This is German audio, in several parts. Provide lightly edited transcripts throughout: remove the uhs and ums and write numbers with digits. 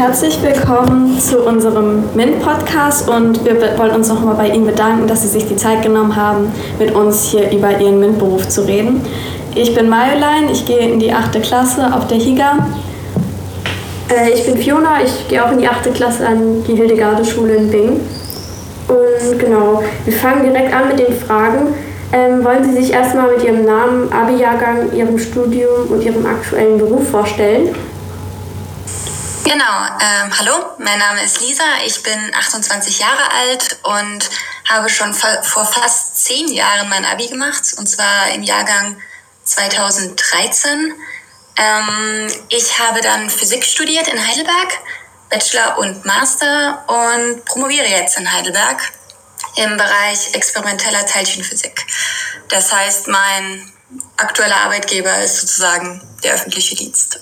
Herzlich willkommen zu unserem MINT-Podcast und wir wollen uns nochmal bei Ihnen bedanken, dass Sie sich die Zeit genommen haben, mit uns hier über Ihren MINT-Beruf zu reden. Ich bin Marjolein, ich gehe in die 8. Klasse auf der HIGA. Ich bin Fiona, ich gehe auch in die 8. Klasse an die Hildegarde-Schule in Bingen. Und genau, wir fangen direkt an mit den Fragen. Wollen Sie sich erstmal mit Ihrem Namen, Abi-Jahrgang, Ihrem Studium und Ihrem aktuellen Beruf vorstellen? Genau, hallo, mein Name ist Lisa, ich bin 28 Jahre alt und habe schon vor fast 10 Jahren mein Abi gemacht, und zwar im Jahrgang 2013. Ich habe dann Physik studiert in Heidelberg, Bachelor und Master, und promoviere jetzt in Heidelberg im Bereich experimenteller Teilchenphysik. Das heißt, mein aktueller Arbeitgeber ist sozusagen der öffentliche Dienst.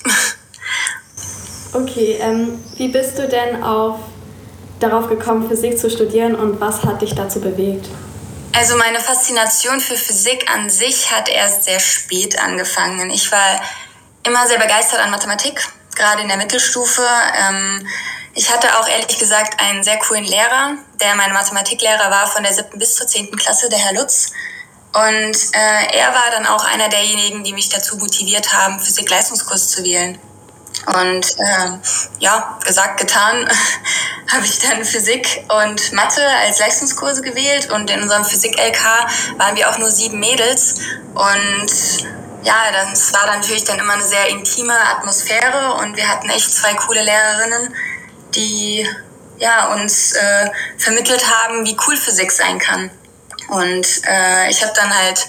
Okay, wie bist du denn darauf gekommen, Physik zu studieren, und was hat dich dazu bewegt? Also meine Faszination für Physik an sich hat erst sehr spät angefangen. Ich war immer sehr begeistert an Mathematik, gerade in der Mittelstufe. Ich hatte auch ehrlich gesagt einen sehr coolen Lehrer, der mein Mathematiklehrer war von der 7. bis zur 10. Klasse, der Herr Lutz. Und er war dann auch einer derjenigen, die mich dazu motiviert haben, Physik-Leistungskurs zu wählen. Und gesagt, getan, habe ich dann Physik und Mathe als Leistungskurse gewählt, und in unserem Physik-LK waren wir auch nur 7 Mädels, und ja, das war dann natürlich dann immer eine sehr intime Atmosphäre, und wir hatten echt 2 coole Lehrerinnen, die uns vermittelt haben, wie cool Physik sein kann. Und ich habe dann halt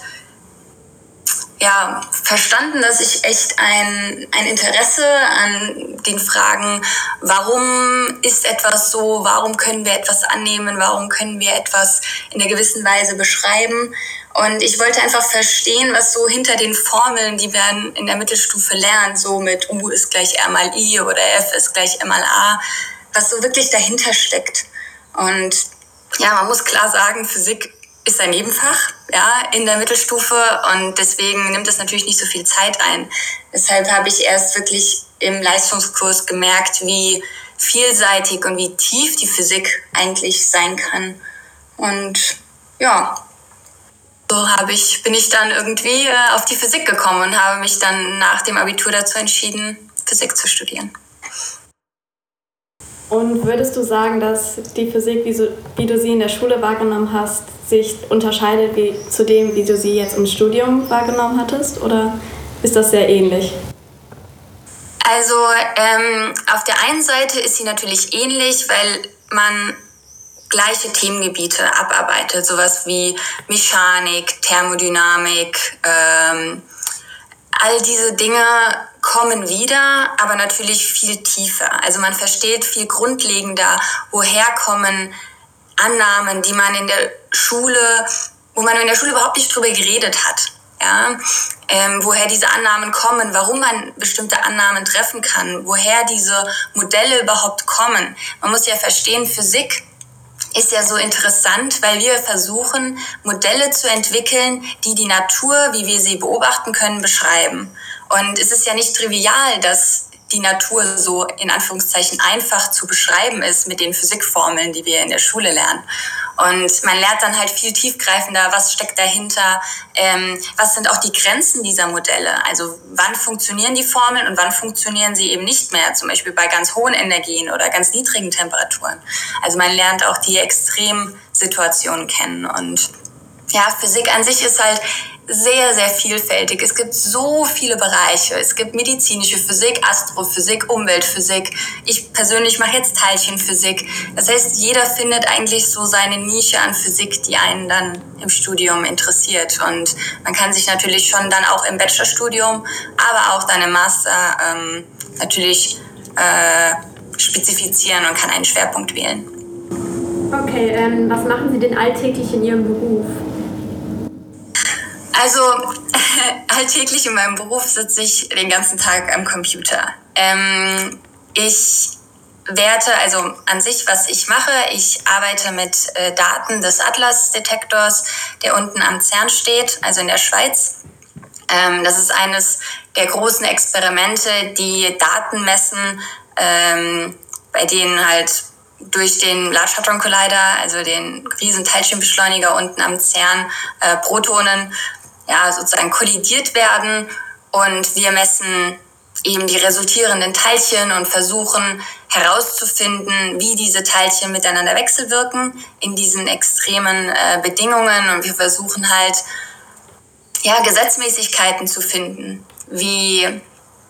verstanden, dass ich echt ein Interesse an den Fragen, warum ist etwas so, warum können wir etwas annehmen, warum können wir etwas in einer gewissen Weise beschreiben. Und ich wollte einfach verstehen, was so hinter den Formeln, die wir in der Mittelstufe lernen, so mit U ist gleich R mal I oder F ist gleich M mal A, was so wirklich dahinter steckt. Und ja, man muss klar sagen, Physik ist ein Nebenfach, in der Mittelstufe, und deswegen nimmt es natürlich nicht so viel Zeit ein. Deshalb habe ich erst wirklich im Leistungskurs gemerkt, wie vielseitig und wie tief die Physik eigentlich sein kann. Und ja, so bin ich dann irgendwie auf die Physik gekommen und habe mich dann nach dem Abitur dazu entschieden, Physik zu studieren. Und würdest du sagen, dass die Physik, wie du sie in der Schule wahrgenommen hast, sich unterscheidet zu dem, wie du sie jetzt im Studium wahrgenommen hattest? Oder ist das sehr ähnlich? Also auf der einen Seite ist sie natürlich ähnlich, weil man gleiche Themengebiete abarbeitet, sowas wie Mechanik, Thermodynamik, all diese Dinge kommen wieder, aber natürlich viel tiefer. Also man versteht viel grundlegender, woher kommen Annahmen, wo man in der Schule überhaupt nicht drüber geredet hat. Ja? Woher diese Annahmen kommen, warum man bestimmte Annahmen treffen kann, woher diese Modelle überhaupt kommen. Man muss ja verstehen, Physik ist ja so interessant, weil wir versuchen, Modelle zu entwickeln, die die Natur, wie wir sie beobachten können, beschreiben. Und es ist ja nicht trivial, dass die Natur so in Anführungszeichen einfach zu beschreiben ist mit den Physikformeln, die wir in der Schule lernen. Und man lernt dann halt viel tiefgreifender, was steckt dahinter, was sind auch die Grenzen dieser Modelle. Also wann funktionieren die Formeln und wann funktionieren sie eben nicht mehr, zum Beispiel bei ganz hohen Energien oder ganz niedrigen Temperaturen. Also man lernt auch die Extremsituationen kennen. Und ja, Physik an sich ist halt sehr, sehr vielfältig. Es gibt so viele Bereiche. Es gibt medizinische Physik, Astrophysik, Umweltphysik. Ich persönlich mache jetzt Teilchenphysik. Das heißt, jeder findet eigentlich so seine Nische an Physik, die einen dann im Studium interessiert. Und man kann sich natürlich schon dann auch im Bachelorstudium, aber auch dann im Master natürlich spezifizieren und kann einen Schwerpunkt wählen. Okay, was machen Sie denn alltäglich in Ihrem Beruf? Also alltäglich in meinem Beruf sitze ich den ganzen Tag am Computer. Ich werte, also an sich, was ich mache, ich arbeite mit Daten des Atlas-Detektors, der unten am CERN steht, also in der Schweiz. Das ist eines der großen Experimente, die Daten messen, bei denen halt durch den Large Hadron Collider, also den riesen Teilchenbeschleuniger unten am CERN, Protonen sozusagen kollidiert werden, und wir messen eben die resultierenden Teilchen und versuchen herauszufinden, wie diese Teilchen miteinander wechselwirken in diesen extremen Bedingungen, und wir versuchen halt Gesetzmäßigkeiten zu finden, wie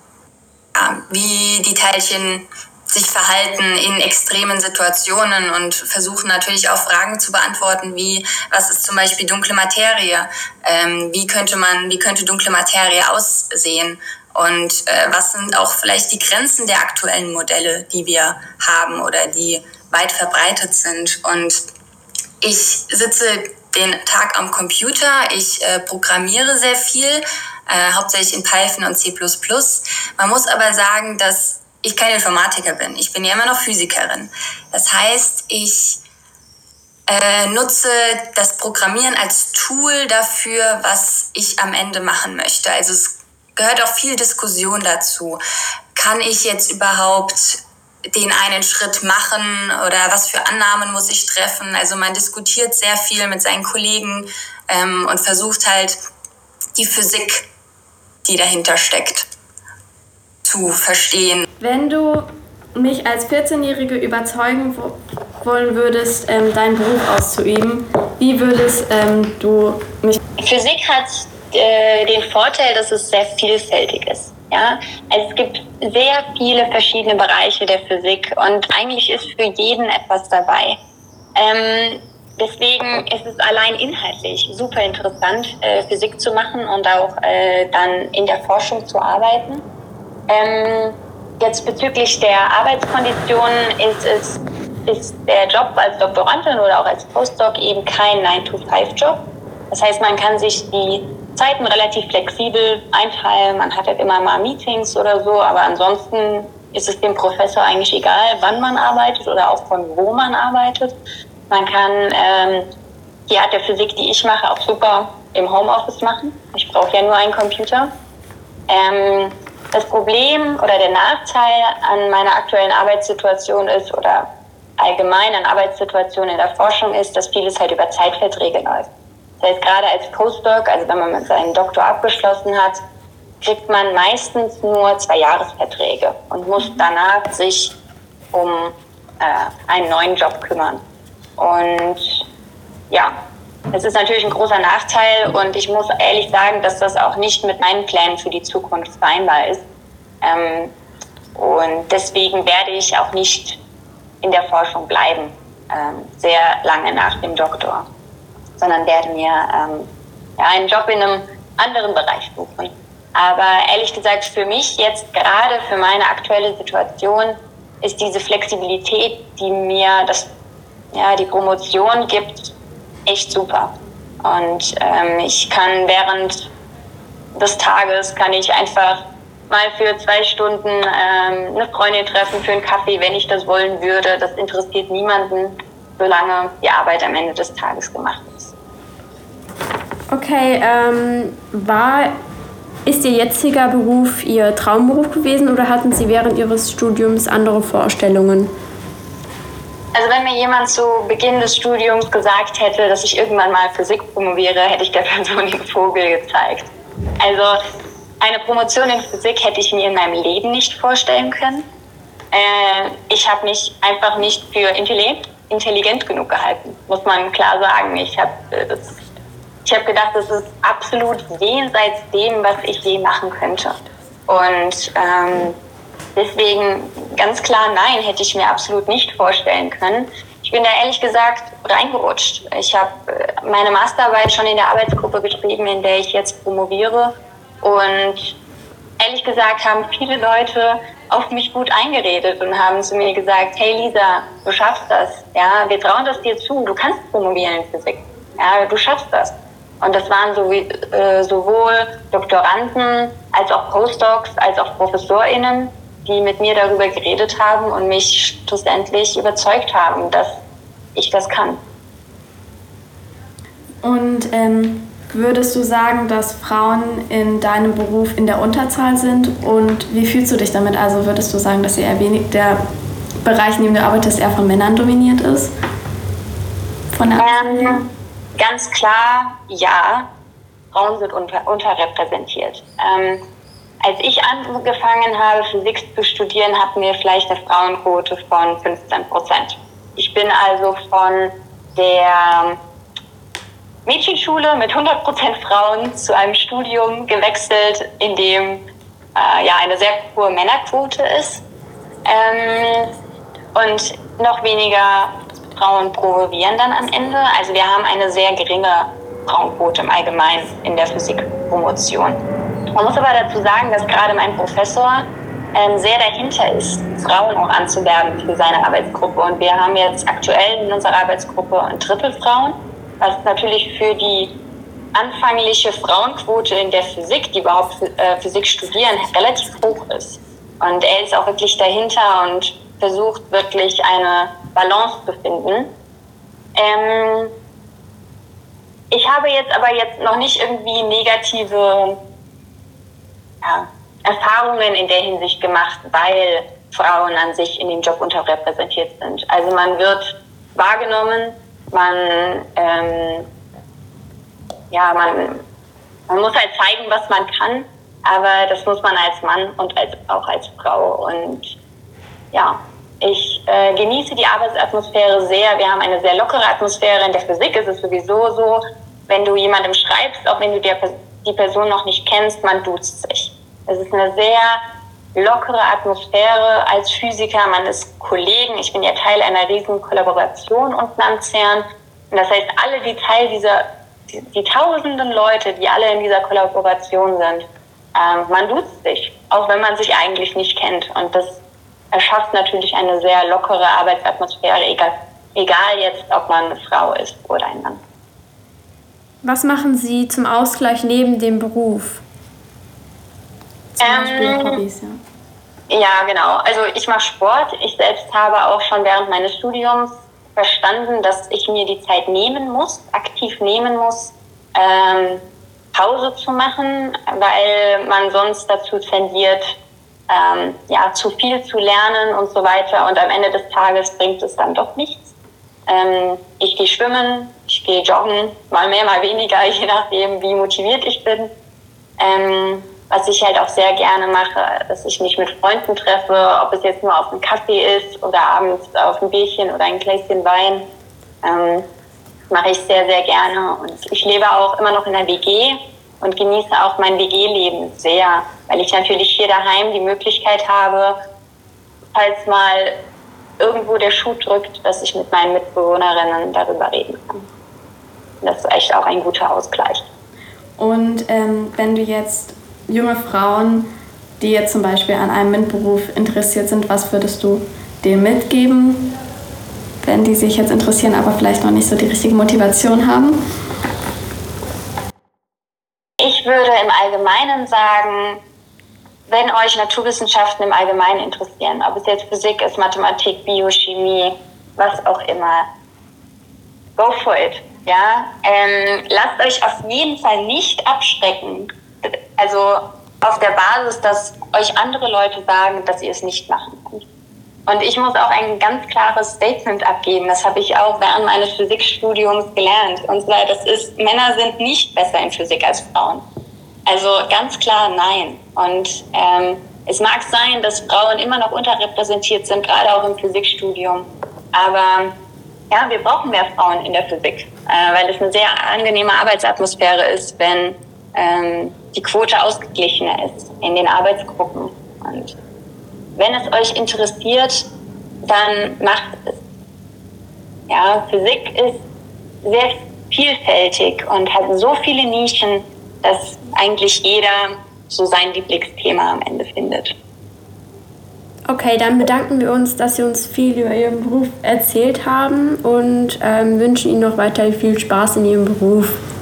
die Teilchen sich verhalten in extremen Situationen, und versuchen natürlich auch Fragen zu beantworten, wie, was ist zum Beispiel dunkle Materie, wie könnte dunkle Materie aussehen, und was sind auch vielleicht die Grenzen der aktuellen Modelle, die wir haben oder die weit verbreitet sind. Und ich sitze den Tag am Computer, ich programmiere sehr viel, hauptsächlich in Python und C++. Man muss aber sagen, dass ich kein Informatiker bin. Ich bin ja immer noch Physikerin. Das heißt, ich nutze das Programmieren als Tool dafür, was ich am Ende machen möchte. Also es gehört auch viel Diskussion dazu. Kann ich jetzt überhaupt den einen Schritt machen, oder was für Annahmen muss ich treffen? Also man diskutiert sehr viel mit seinen Kollegen und versucht halt die Physik, die dahinter steckt, zu verstehen. Wenn du mich als 14-Jährige überzeugen wollen würdest, deinen Beruf auszuüben, wie würdest du mich... Physik hat den Vorteil, dass es sehr vielfältig ist. Ja? Also es gibt sehr viele verschiedene Bereiche der Physik, und eigentlich ist für jeden etwas dabei. Deswegen ist es allein inhaltlich super interessant, Physik zu machen und auch dann in der Forschung zu arbeiten. Jetzt bezüglich der Arbeitskonditionen ist der Job als Doktorandin oder auch als Postdoc eben kein 9-to-5-Job. Das heißt, man kann sich die Zeiten relativ flexibel einteilen. Man hat halt immer mal Meetings oder so, aber ansonsten ist es dem Professor eigentlich egal, wann man arbeitet oder auch von wo man arbeitet. Man kann die Art der Physik, die ich mache, auch super im Homeoffice machen. Ich brauche ja nur einen Computer. Das Problem oder der Nachteil an meiner aktuellen Arbeitssituation ist, oder allgemein an Arbeitssituationen in der Forschung ist, dass vieles halt über Zeitverträge läuft. Das heißt, gerade als Postdoc, also wenn man mit seinem Doktor abgeschlossen hat, kriegt man meistens nur 2-Jahresverträge und muss danach sich um einen neuen Job kümmern. Und ja, es ist natürlich ein großer Nachteil, und ich muss ehrlich sagen, dass das auch nicht mit meinen Plänen für die Zukunft vereinbar ist. Und deswegen werde ich auch nicht in der Forschung bleiben, sehr lange nach dem Doktor, sondern werde mir einen Job in einem anderen Bereich suchen. Aber ehrlich gesagt, für mich jetzt gerade, für meine aktuelle Situation, ist diese Flexibilität, die mir die Promotion gibt, echt super. Und ich kann während des Tages einfach mal für 2 Stunden eine Freundin treffen für einen Kaffee, wenn ich das wollen würde. Das interessiert niemanden, solange die Arbeit am Ende des Tages gemacht ist. Okay, ist Ihr jetziger Beruf Ihr Traumberuf gewesen, oder hatten Sie während Ihres Studiums andere Vorstellungen? Also wenn mir jemand zu Beginn des Studiums gesagt hätte, dass ich irgendwann mal Physik promoviere, hätte ich der Person den Vogel gezeigt. Also eine Promotion in Physik hätte ich mir in meinem Leben nicht vorstellen können. Ich habe mich einfach nicht für intelligent genug gehalten, muss man klar sagen. Ich habe gedacht, das ist absolut jenseits dem, was ich je machen könnte. Und deswegen ganz klar nein, hätte ich mir absolut nicht vorstellen können. Ich bin da ehrlich gesagt reingerutscht. Ich habe meine Masterarbeit schon in der Arbeitsgruppe geschrieben, in der ich jetzt promoviere. Und ehrlich gesagt haben viele Leute auf mich gut eingeredet und haben zu mir gesagt, hey Lisa, du schaffst das. Ja, wir trauen das dir zu, du kannst promovieren in Physik. Ja, du schaffst das. Und das waren sowohl Doktoranden als auch Postdocs, als auch ProfessorInnen, die mit mir darüber geredet haben und mich schlussendlich überzeugt haben, dass ich das kann. Und würdest du sagen, dass Frauen in deinem Beruf in der Unterzahl sind? Und wie fühlst du dich damit? Also würdest du sagen, dass sie eher Bereich, in dem du arbeitest, eher von Männern dominiert ist? Von der Ganz klar, ja. Frauen sind unterrepräsentiert. Als ich angefangen habe, Physik zu studieren, hatten wir vielleicht eine Frauenquote von 15%. Ich bin also von der Mädchenschule mit 100% Frauen zu einem Studium gewechselt, in dem eine sehr hohe Männerquote ist und noch weniger Frauen promovieren dann am Ende. Also wir haben eine sehr geringe Frauenquote im Allgemeinen in der Physikpromotion. Man muss aber dazu sagen, dass gerade mein Professor sehr dahinter ist, Frauen auch anzuwerben für seine Arbeitsgruppe. Und wir haben jetzt aktuell in unserer Arbeitsgruppe ein Drittel Frauen, was natürlich für die anfängliche Frauenquote in der Physik, die überhaupt Physik studieren, relativ hoch ist. Und er ist auch wirklich dahinter und versucht wirklich eine Balance zu finden. Ich habe jetzt aber noch nicht irgendwie negative Erfahrungen in der Hinsicht gemacht, weil Frauen an sich in dem Job unterrepräsentiert sind. Also man wird wahrgenommen, man muss halt zeigen, was man kann, aber das muss man als Mann und auch als Frau. Und ja, ich genieße die Arbeitsatmosphäre sehr. Wir haben eine sehr lockere Atmosphäre. In der Physik ist es sowieso so, wenn du jemandem schreibst, auch wenn du die Person noch nicht kennst, man duzt sich. Es ist eine sehr lockere Atmosphäre als Physiker. Man ist Kollegen. Ich bin ja Teil einer riesigen Kollaboration unten am CERN. Und das heißt, alle, die Teil die tausenden Leute, die alle in dieser Kollaboration sind, man duzt sich, auch wenn man sich eigentlich nicht kennt. Und das erschafft natürlich eine sehr lockere Arbeitsatmosphäre, egal jetzt, ob man eine Frau ist oder ein Mann. Was machen Sie zum Ausgleich neben dem Beruf? Zum Beispiel Hobbys, ja. Ja, genau. Also ich mache Sport. Ich selbst habe auch schon während meines Studiums verstanden, dass ich mir die Zeit aktiv nehmen muss, Pause zu machen, weil man sonst dazu tendiert, zu viel zu lernen und so weiter. Und am Ende des Tages bringt es dann doch nichts. Ich gehe schwimmen, ich gehe joggen, mal mehr, mal weniger, je nachdem, wie motiviert ich bin. Was ich halt auch sehr gerne mache, dass ich mich mit Freunden treffe, ob es jetzt nur auf einem Kaffee ist oder abends auf ein Bierchen oder ein Gläschen Wein. Mache ich sehr, sehr gerne. Und ich lebe auch immer noch in einer WG und genieße auch mein WG-Leben sehr, weil ich natürlich hier daheim die Möglichkeit habe, falls mal irgendwo der Schuh drückt, dass ich mit meinen Mitbewohnerinnen darüber reden kann. Und das ist echt auch ein guter Ausgleich. Und wenn du jetzt junge Frauen, die jetzt zum Beispiel an einem MINT-Beruf interessiert sind, was würdest du denen mitgeben, wenn die sich jetzt interessieren, aber vielleicht noch nicht so die richtige Motivation haben? Ich würde im Allgemeinen sagen, wenn euch Naturwissenschaften im Allgemeinen interessieren, ob es jetzt Physik ist, Mathematik, Biochemie, was auch immer, go for it. Ja? Lasst euch auf jeden Fall nicht abschrecken. Also auf der Basis, dass euch andere Leute sagen, dass ihr es nicht machen könnt. Und ich muss auch ein ganz klares Statement abgeben. Das habe ich auch während meines Physikstudiums gelernt. Und zwar, Männer sind nicht besser in Physik als Frauen. Also ganz klar nein. Und es mag sein, dass Frauen immer noch unterrepräsentiert sind, gerade auch im Physikstudium. Aber ja, wir brauchen mehr Frauen in der Physik, weil es eine sehr angenehme Arbeitsatmosphäre ist, wenn die Quote ausgeglichener ist in den Arbeitsgruppen. Und wenn es euch interessiert, dann macht es. Ja, Physik ist sehr vielfältig und hat so viele Nischen, dass eigentlich jeder so sein Lieblingsthema am Ende findet. Okay, dann bedanken wir uns, dass Sie uns viel über Ihren Beruf erzählt haben und wünschen Ihnen noch weiter viel Spaß in Ihrem Beruf.